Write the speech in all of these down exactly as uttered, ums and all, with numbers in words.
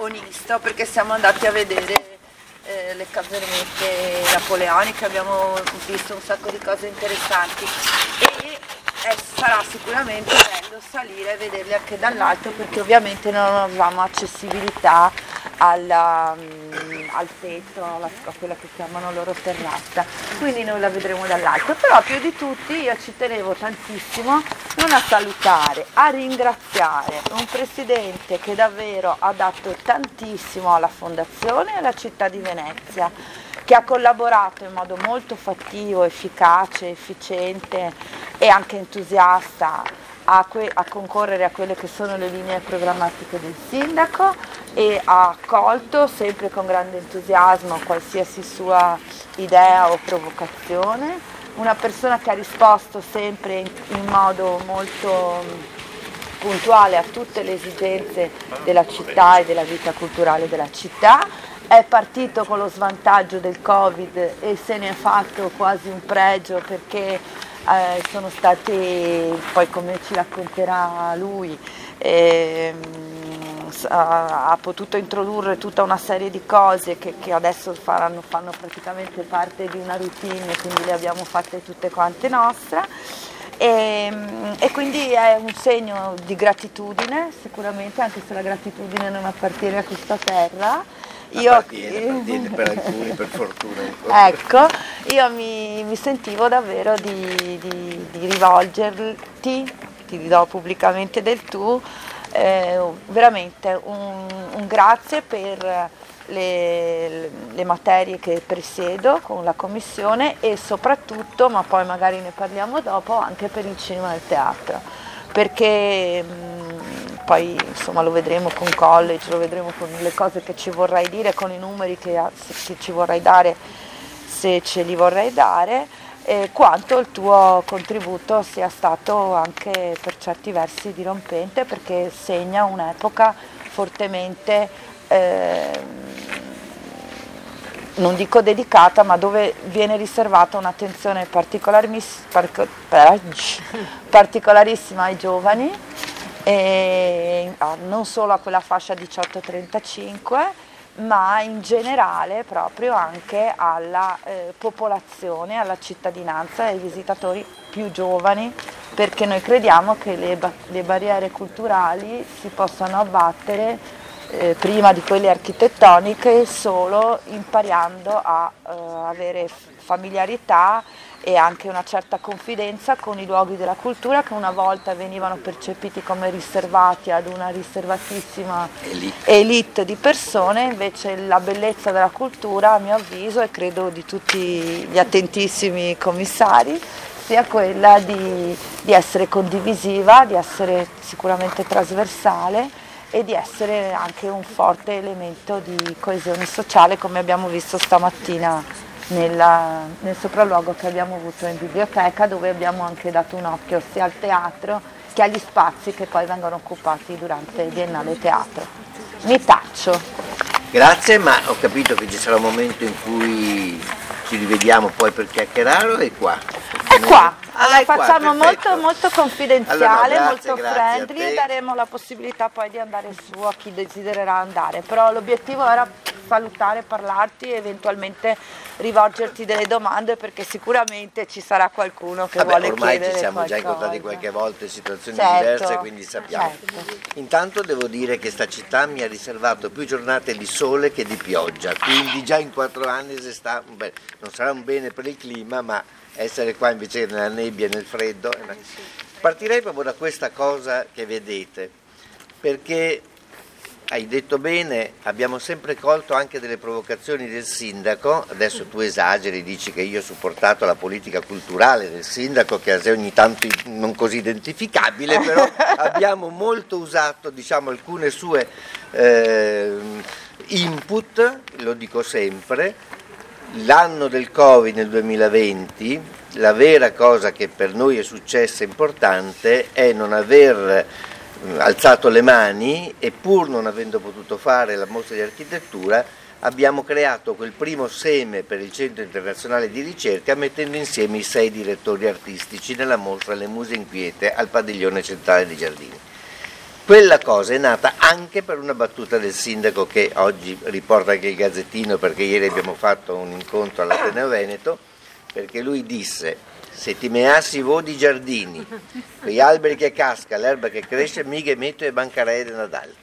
onista, perché siamo andati a vedere eh, le cavernette napoleoniche, abbiamo visto un sacco di cose interessanti e eh, sarà sicuramente bello salire e vederle anche dall'alto, perché ovviamente non avevamo accessibilità alla, um, al tetto, alla, a quella che chiamano loro terrazza, quindi noi la vedremo dall'alto. Però più di tutti io ci tenevo tantissimo non a salutare, a ringraziare un presidente che davvero ha dato tantissimo alla fondazione e alla città di Venezia, che ha collaborato in modo molto fattivo, efficace, efficiente e anche entusiasta a, que- a concorrere a quelle che sono le linee programmatiche del sindaco, e ha accolto sempre con grande entusiasmo qualsiasi sua idea o provocazione, una persona che ha risposto sempre in, in modo molto puntuale a tutte le esigenze della città e della vita culturale della città. È partito con lo svantaggio del Covid e se ne è fatto quasi un pregio, perché eh, sono stati, poi come ci racconterà lui, ehm, ha, ha potuto introdurre tutta una serie di cose che, che adesso faranno, fanno praticamente parte di una routine, quindi le abbiamo fatte tutte quante nostre. E, e quindi è un segno di gratitudine sicuramente, anche se la gratitudine non appartiene a questa terra. Io, appartiene, appartiene per alcuni, per fortuna. Ecco, io mi, mi sentivo davvero di, di, di rivolgerti, ti do pubblicamente del tu, eh, veramente un, un grazie per le, le materie che presiedo con la commissione e soprattutto, ma poi magari ne parliamo dopo, anche per il cinema e il teatro, perché mh, poi insomma lo vedremo con college, lo vedremo con le cose che ci vorrai dire, con i numeri che, che ci vorrai dare, se ce li vorrai dare, e quanto il tuo contributo sia stato anche per certi versi dirompente, perché segna un'epoca fortemente eh, non dico dedicata, ma dove viene riservata un'attenzione particolarissima ai giovani, e non solo a quella fascia diciotto trentacinque, ma in generale proprio anche alla eh, popolazione, alla cittadinanza e ai visitatori più giovani, perché noi crediamo che le, ba- le barriere culturali si possano abbattere eh, prima di quelle architettoniche solo imparando a eh, avere familiarità e anche una certa confidenza con i luoghi della cultura, che una volta venivano percepiti come riservati ad una riservatissima elite di persone. Invece la bellezza della cultura, a mio avviso, e credo di tutti gli attentissimi commissari, sia quella di, di essere condivisiva, di essere sicuramente trasversale e di essere anche un forte elemento di coesione sociale, come abbiamo visto stamattina Nella, nel sopralluogo che abbiamo avuto in biblioteca, dove abbiamo anche dato un occhio sia al teatro che agli spazi che poi vengono occupati durante il Biennale Teatro. Mi taccio. Grazie, ma ho capito che ci sarà un momento in cui ci rivediamo poi per chiacchierare, o è qua? È qua, Ah, la è qua, facciamo perfetto. molto molto confidenziale, Allora, no, grazie, molto grazie friendly, a te. e daremo la possibilità poi di andare su a chi desidererà andare, però l'obiettivo era salutare, parlarti e eventualmente rivolgerti delle domande, perché sicuramente ci sarà qualcuno che Vabbè, vuole ormai chiedere ci siamo qualcosa. già incontrati qualche volta in situazioni Certo, diverse, quindi sappiamo. certo. Intanto devo dire che sta città mi ha riservato più giornate di sole che di pioggia, quindi già in quattro anni si sta, beh, non sarà un bene per il clima, ma essere qua invece nella nebbia e nel freddo. Partirei proprio da questa cosa che vedete, perché hai detto bene, abbiamo sempre colto anche delle provocazioni del sindaco. Adesso tu esageri, dici che io ho supportato la politica culturale del sindaco, che è ogni tanto non così identificabile, però abbiamo molto usato, diciamo, alcune sue eh, input, lo dico sempre. L'anno del Covid nel duemilaventi, la vera cosa che per noi è successa importante è non aver alzato le mani, e pur non avendo potuto fare la mostra di architettura abbiamo creato quel primo seme per il Centro Internazionale di Ricerca, mettendo insieme i sei direttori artistici nella mostra Le Muse Inquiete al padiglione centrale dei Giardini. Quella cosa è nata anche per una battuta del sindaco che oggi riporta anche il Gazzettino, perché ieri abbiamo fatto un incontro all'Ateneo Veneto, perché lui disse: se ti meassi vo di giardini, gli alberi che casca, l'erba che cresce, mica metto e bancarei di Natale.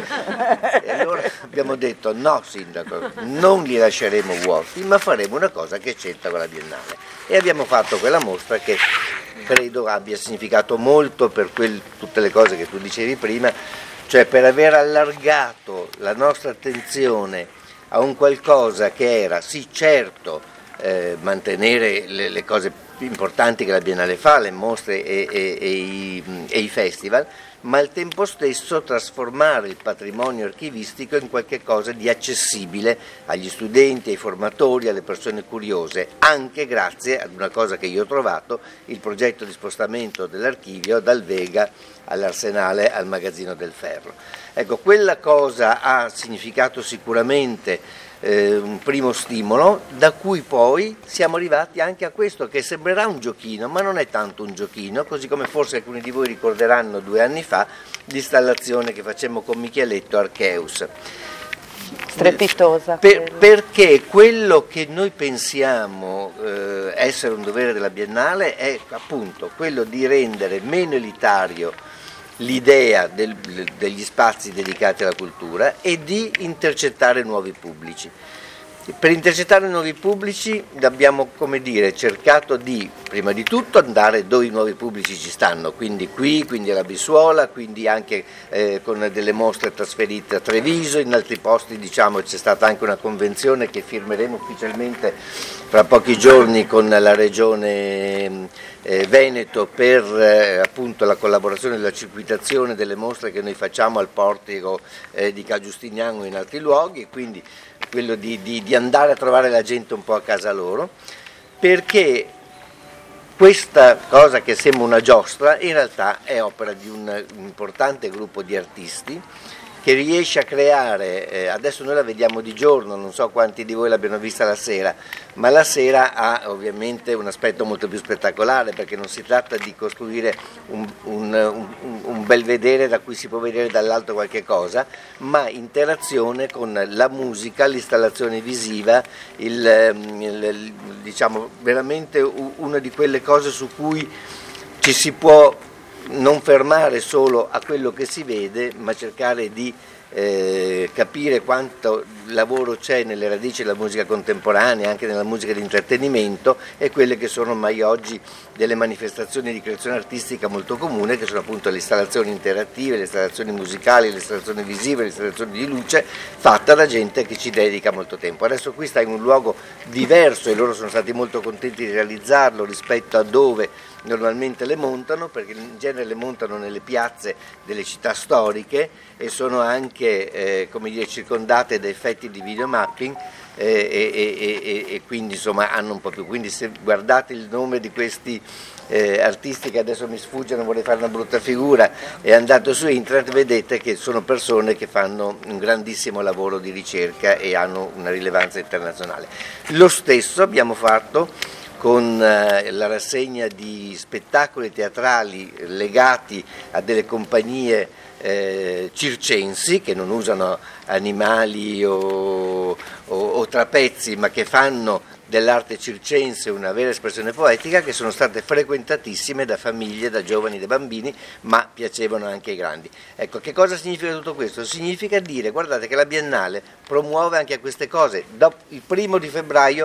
E allora abbiamo detto: no sindaco, non li lasceremo vuoti, ma faremo una cosa che c'entra con la Biennale. E abbiamo fatto quella mostra che credo abbia significato molto per quel, tutte le cose che tu dicevi prima, cioè per aver allargato la nostra attenzione a un qualcosa che era, sì certo, eh, mantenere le, le cose più importanti che la Biennale fa, le mostre e, e, e, i, e i festival, ma al tempo stesso trasformare il patrimonio archivistico in qualche cosa di accessibile agli studenti, ai formatori, alle persone curiose, anche grazie ad una cosa che io ho trovato, il progetto di spostamento dell'archivio dal Vega all'Arsenale al Magazzino del Ferro. Ecco, quella cosa ha significato sicuramente Eh, un primo stimolo, da cui poi siamo arrivati anche a questo che sembrerà un giochino, ma non è tanto un giochino, così come forse alcuni di voi ricorderanno due anni fa l'installazione che facemmo con Micheletto Archeus. Strepitosa. Per, perché quello che noi pensiamo eh, essere un dovere della Biennale è appunto quello di rendere meno elitario l'idea del, degli spazi dedicati alla cultura e di intercettare nuovi pubblici. Per intercettare nuovi pubblici abbiamo, come dire, cercato di, prima di tutto, andare dove i nuovi pubblici ci stanno, quindi qui, quindi alla Bissuola, quindi anche eh, con delle mostre trasferite a Treviso, in altri posti diciamo c'è stata anche una convenzione che firmeremo ufficialmente fra pochi giorni con la Regione eh, Veneto per eh, appunto la collaborazione della circuitazione delle mostre che noi facciamo al portico eh, di Ca' Giustiniano e in altri luoghi, quindi quello di, di, di andare a trovare la gente un po' a casa loro, perché questa cosa che sembra una giostra in realtà è opera di un, un importante gruppo di artisti che riesce a creare, eh, adesso noi la vediamo di giorno, non so quanti di voi l'abbiano vista la sera, ma la sera ha ovviamente un aspetto molto più spettacolare, perché non si tratta di costruire un, un, un, un bel vedere da cui si può vedere dall'alto qualche cosa, ma interazione con la musica, l'installazione visiva, il, il, diciamo veramente una di quelle cose su cui ci si può non fermare solo a quello che si vede, ma cercare di eh, capire quanto lavoro c'è nelle radici della musica contemporanea, anche nella musica di intrattenimento, e quelle che sono ormai oggi delle manifestazioni di creazione artistica molto comune, che sono appunto le installazioni interattive, le installazioni musicali, le installazioni visive, le installazioni di luce, fatta da gente che ci dedica molto tempo. Adesso qui sta in un luogo diverso e loro sono stati molto contenti di realizzarlo rispetto a dove normalmente le montano, perché in genere le montano nelle piazze delle città storiche e sono anche eh, come dire, circondate da effetti di videomapping eh, e, e, e, e quindi insomma hanno un po' più, quindi se guardate il nome di questi eh, artisti che adesso mi sfuggono, vorrei fare una brutta figura, e andate su internet vedete che sono persone che fanno un grandissimo lavoro di ricerca e hanno una rilevanza internazionale. Lo stesso abbiamo fatto con la rassegna di spettacoli teatrali legati a delle compagnie eh, circensi che non usano animali o, o, o trapezzi, ma che fanno dell'arte circense una vera espressione poetica, che sono state frequentatissime da famiglie, da giovani, da bambini, ma piacevano anche ai grandi. Ecco, che cosa significa tutto questo? Significa dire, guardate che la Biennale promuove anche queste cose. Dopo il primo di febbraio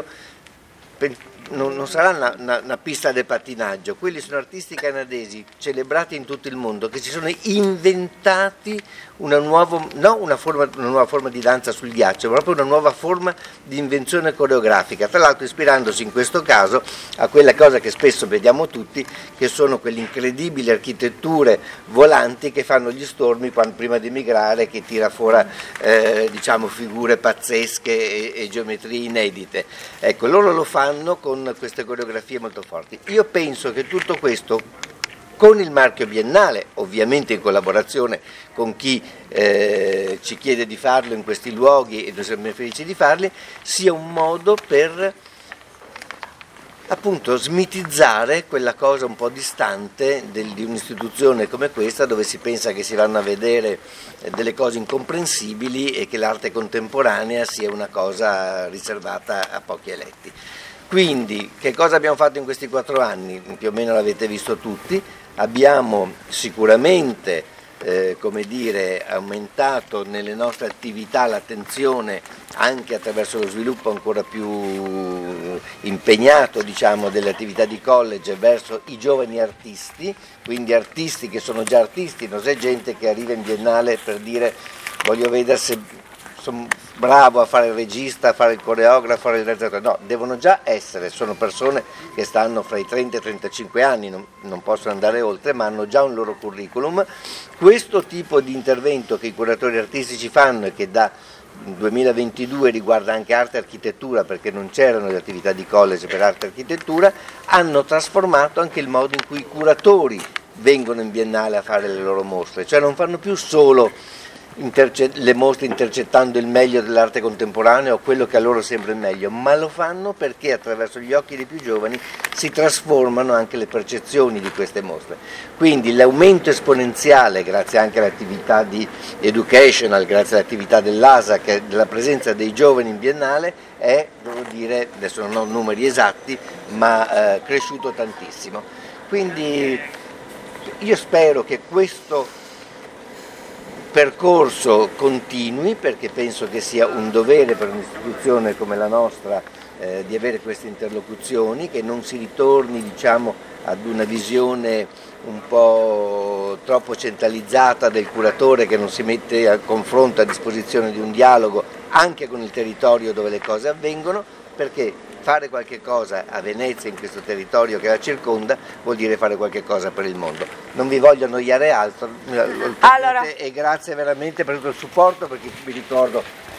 Non, non sarà una, una, una pista di pattinaggio, quelli sono artisti canadesi celebrati in tutto il mondo che si sono inventati una nuova, no una, forma, una nuova forma di danza sul ghiaccio, ma proprio una nuova forma di invenzione coreografica, tra l'altro ispirandosi in questo caso a quella cosa che spesso vediamo tutti, che sono quelle incredibili architetture volanti che fanno gli stormi quando, prima di migrare, che tira fuori eh, diciamo figure pazzesche e, e geometrie inedite. Ecco, loro lo fanno con queste coreografie molto forti. Io penso che tutto questo, con il marchio Biennale, ovviamente in collaborazione con chi eh, ci chiede di farlo in questi luoghi, e noi siamo felici di farli, sia un modo per appunto smitizzare quella cosa un po' distante del, di un'istituzione come questa, dove si pensa che si vanno a vedere delle cose incomprensibili e che l'arte contemporanea sia una cosa riservata a pochi eletti. Quindi che cosa abbiamo fatto in questi quattro anni? Più o meno l'avete visto tutti. Abbiamo sicuramente Eh, come dire, aumentato nelle nostre attività l'attenzione anche attraverso lo sviluppo ancora più impegnato, diciamo, delle attività di college verso i giovani artisti, quindi artisti che sono già artisti, non c'è gente che arriva in biennale per dire voglio vedere se sono bravo a fare il regista, a fare il coreografo, a fare il realizzatore. No, devono già essere, sono persone che stanno fra i trenta e i trentacinque anni, non, non possono andare oltre, ma hanno già un loro curriculum. Questo tipo di intervento che i curatori artistici fanno e che da duemilaventidue riguarda anche arte e architettura, perché non c'erano le attività di college per arte e architettura, hanno trasformato anche il modo in cui i curatori vengono in biennale a fare le loro mostre, cioè non fanno più solo Interce- le mostre intercettando il meglio dell'arte contemporanea o quello che a loro sembra il meglio, ma lo fanno perché attraverso gli occhi dei più giovani si trasformano anche le percezioni di queste mostre. Quindi l'aumento esponenziale, grazie anche all'attività di educational, grazie all'attività dell'A S A, che della presenza dei giovani in biennale è, devo dire, adesso non ho numeri esatti, ma eh, cresciuto tantissimo. Quindi io spero che questo percorso continui, perché penso che sia un dovere per un'istituzione come la nostra eh, di avere queste interlocuzioni, che non si ritorni, diciamo, ad una visione un po' troppo centralizzata del curatore che non si mette a confronto, a disposizione di un dialogo anche con il territorio dove le cose avvengono, perché fare qualche cosa a Venezia, in questo territorio che la circonda, vuol dire fare qualche cosa per il mondo. Non vi voglio annoiare altro, allora. E grazie veramente per tutto il supporto, perché mi ricordo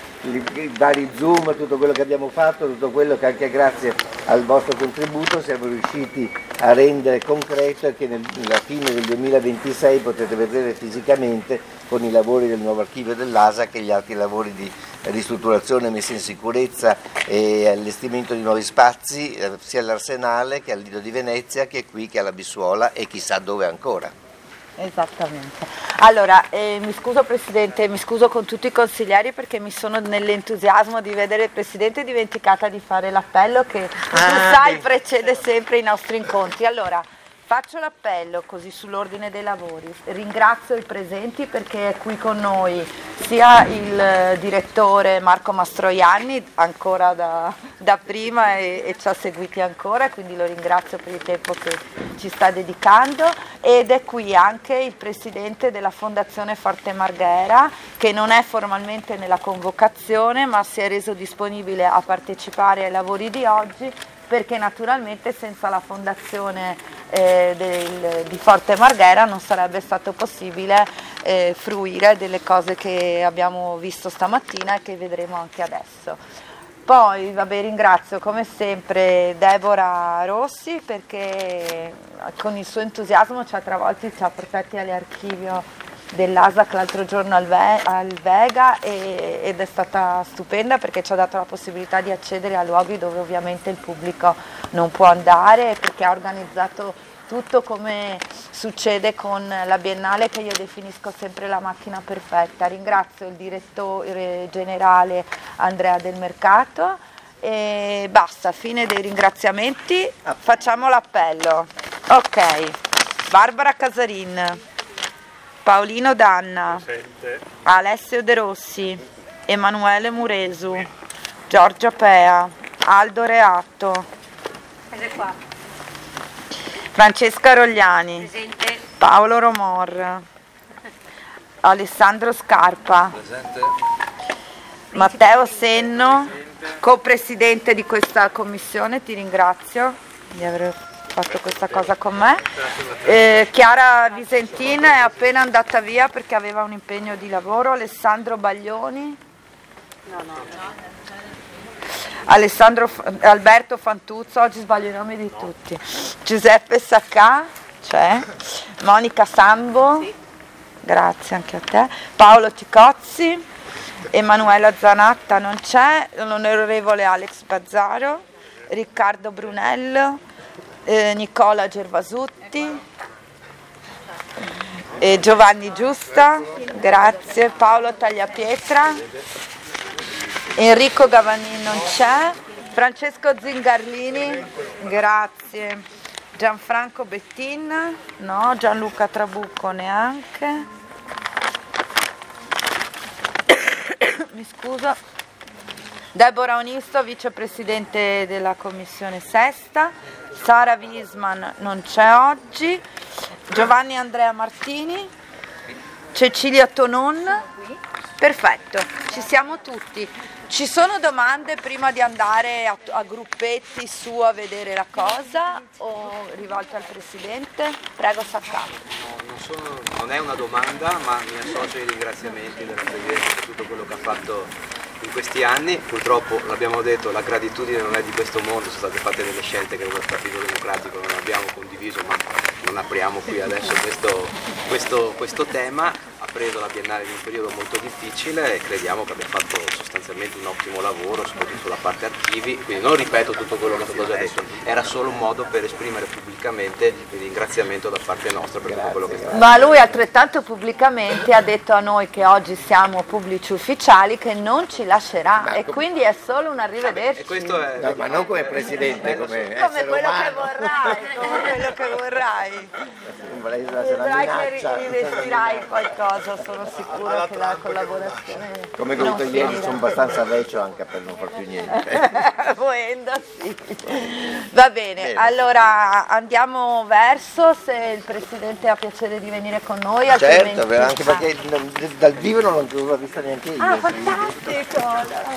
i vari Zoom, tutto quello che abbiamo fatto, tutto quello che anche grazie al vostro contributo siamo riusciti a rendere concreto e che nella fine del duemilaventisei potete vedere fisicamente con i lavori del nuovo archivio dell'A S A che gli altri lavori di ristrutturazione, messa in sicurezza e allestimento di nuovi spazi sia all'Arsenale che al Lido di Venezia che qui che alla Bissuola e chissà dove ancora. Esattamente. Allora, eh, mi scuso Presidente, mi scuso con tutti i consiglieri perché mi sono nell'entusiasmo di vedere il Presidente dimenticata di fare l'appello che ah, tu sai beh. precede sempre i nostri incontri. Allora, faccio l'appello così sull'ordine dei lavori, ringrazio i presenti perché è qui con noi sia il direttore Marco Mastroianni, ancora da, da prima e, e ci ha seguiti ancora, quindi lo ringrazio per il tempo che ci sta dedicando, ed è qui anche il presidente della Fondazione Forte Marghera che non è formalmente nella convocazione ma si è reso disponibile a partecipare ai lavori di oggi, perché naturalmente senza la fondazione eh, del, di Forte Marghera non sarebbe stato possibile eh, fruire delle cose che abbiamo visto stamattina e che vedremo anche adesso. Poi vabbè, ringrazio come sempre Deborah Rossi perché con il suo entusiasmo ci ha travolti, ci ha portati all'archivio dell'A S A C l'altro giorno al, Ve- al Vega e- ed è stata stupenda perché ci ha dato la possibilità di accedere a luoghi dove ovviamente il pubblico non può andare, perché ha organizzato tutto come succede con la Biennale, che io definisco sempre la macchina perfetta. Ringrazio il direttore generale Andrea Del Mercato e basta, fine dei ringraziamenti, facciamo l'appello. Ok, Barbara Casarin, Paolino Danna, presente. Alessio De Rossi, Emanuele Muresu, Giorgia Pea, Aldo Reatto, qua. Francesca Rogliani, presente. Paolo Romor, Alessandro Scarpa, presente. Matteo Senno, co-presidente di questa commissione, ti ringrazio di aver fatto questa cosa con me. Eh, Chiara Visentin è appena andata via perché aveva un impegno di lavoro. Alessandro Baglioni, no, no, no. Alessandro, Alberto Fantuzzo, oggi sbaglio i nomi di tutti, Giuseppe Saccà, c'è, Monica Sambo, sì. Grazie anche a te, Paolo Ticozzi, Emanuela Zanatta non c'è, l'onorevole Alex Bazzaro, Riccardo Brunello, eh, Nicola Gervasutti, eh, Giovanni Giusta, grazie, Paolo Tagliapietra, Enrico Gavanin non c'è, Francesco Zingarlini, grazie, Gianfranco Bettin, no, Gianluca Trabucco neanche, mi scuso, Deborah Onisto, vicepresidente della commissione sesta, Sara Wiesman non c'è oggi, Giovanni Andrea Martini, Cecilia Tonon, perfetto, ci siamo tutti. Ci sono domande prima di andare a, a gruppetti su a vedere la cosa o rivolte al Presidente? Prego Saccato. No, non, sono, non è una domanda, ma mi associo ai ringraziamenti della Presidente per tutto quello che ha fatto in questi anni. Purtroppo, l'abbiamo detto, la gratitudine non è di questo mondo, sono state fatte delle scelte che come Partito Democratico non abbiamo condiviso, ma non apriamo qui adesso questo, questo, questo tema. Ha preso la Biennale in un periodo molto difficile e crediamo che abbia fatto sostanzialmente un ottimo lavoro, soprattutto sulla parte archivi, quindi non ripeto tutto quello che è stato già detto, era solo un modo per esprimere pubblicamente il ringraziamento da parte nostra per tutto quello che è stato. Ma lui altrettanto pubblicamente ha detto a noi che oggi siamo pubblici ufficiali che non ci lascerà ma e com- quindi è solo un arrivederci. E questo è... no, ma non come Presidente, come, come quello umano. che vorrai, come quello che vorrai. Vedrai che rivestirai qualcosa, sono sicura che la collaborazione come venuto ieri sono abbastanza vecchio anche per non far più niente. Volendo sì. Va bene, bene, allora andiamo verso, se il Presidente ha piacere di venire con noi. Certo, anche perché dal vivo non l'ho vista neanche io. Ah, fantastico!